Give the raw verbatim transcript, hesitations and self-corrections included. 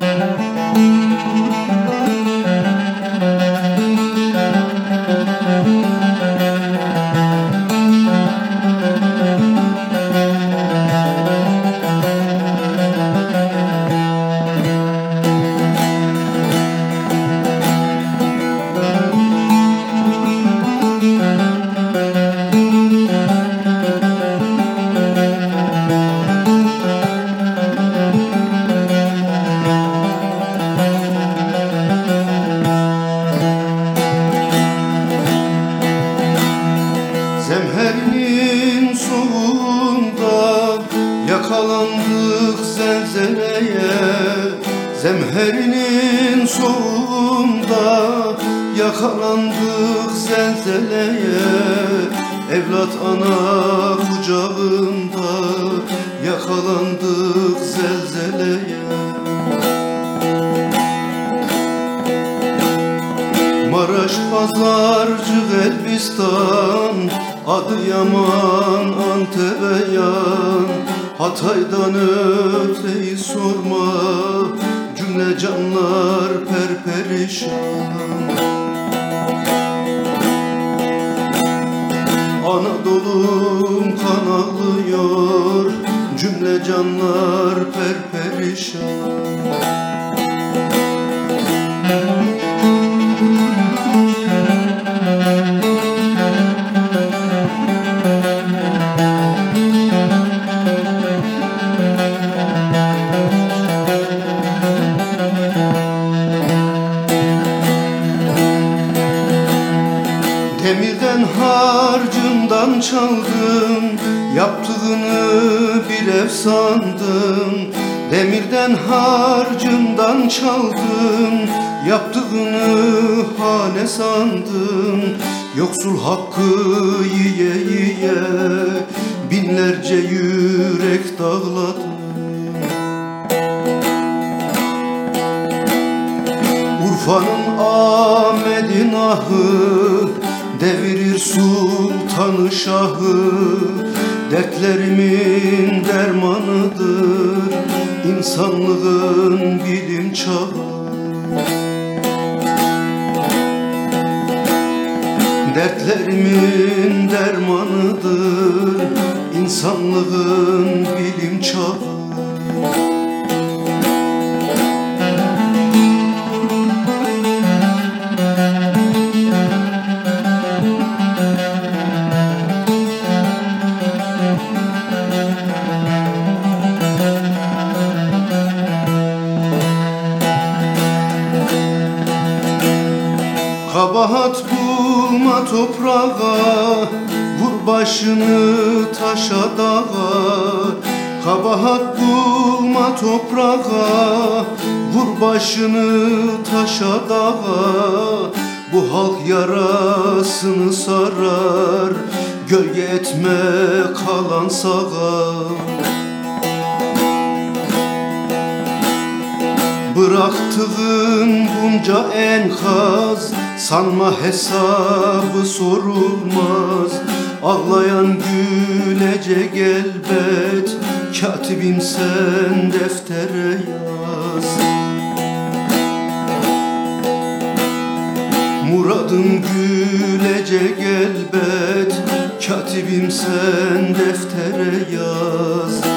Zemherinin soğuğunda yakalandık zelzeleye. Zemherinin soğuğunda yakalandık zelzeleye. Evlat ana kucağında yakalandık zelzeleye. Maraş, Pazarcık, Elbistan, Adıyaman, Antep'e yan. Hatay'dan öteyi sorma, cümle canlar perperişan. Anadolu'm kan ağlıyor, cümle canlar perperişan. Demirden harcından çaldım, yaptığını bir ev sandım. Demirden harcından çaldım, yaptığını hane sandım. Yoksul hakkı yiye yiye binlerce yürek dağladım. Urfa'nın Ahmet'in ahı devirir sultanı şahı. Dertlerimin dermanıdır insanlığın bilim çağı. Dertlerimin dermanıdır insanlığın bilim çağı. Kabahat bulma toprağa, vur başını taşa dağa. Kabahat bulma toprağa, vur başını taşa dağa. Bu halk yarasını sarar, gölge etme kalan sağa. Bıraktığın bunca enkaz, sanma hesabı sorulmaz. Ağlayan gülecek elbet, katibim sen deftere yaz. Muradım gülecek elbet, katibim sen deftere yaz.